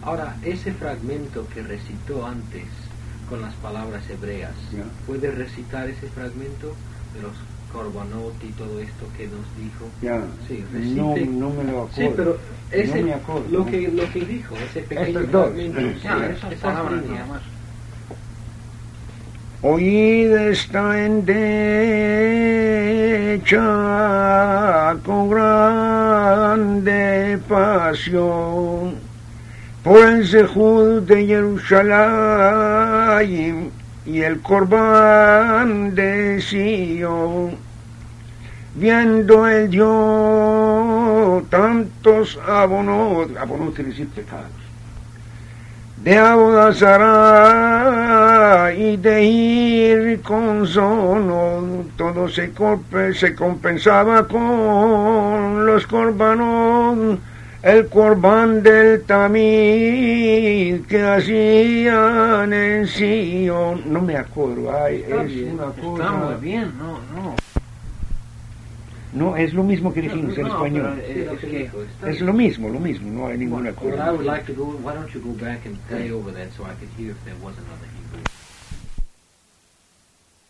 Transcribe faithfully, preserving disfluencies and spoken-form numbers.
Ahora, ese fragmento que recitó antes con las palabras hebreas, Ya. ¿puede recitar ese fragmento de los korbanot y todo esto que nos dijo? Ya, Sí, no, recite. no me lo acuerdo. Sí, pero ese, no me acuerdo. lo, que, lo que dijo, ese pequeño Estos dos. fragmento. Sí, sí, esas esas palabras líneas. nada más. Oíd esta endecha con grande pasión por el Zehud de Jerusalén y el Corbán de Sion, viendo el Dios tantos abonos, abonos quiere decir pecados, de Abodazará y de ir con sono, todo se, corpe, se compensaba con los corbanos, el corbán del tamid que hacían en Sion. No me acuerdo, ay, Está es bien, una Está cosa. muy bien, no, no. No, es lo mismo que dijimos en No, español. pero, Sí, eh, lo es que que dijo, está Es bien. lo mismo, lo mismo, no hay ninguna What I cosa. would like to go, why don't you go back and play over that so I could hear if there was another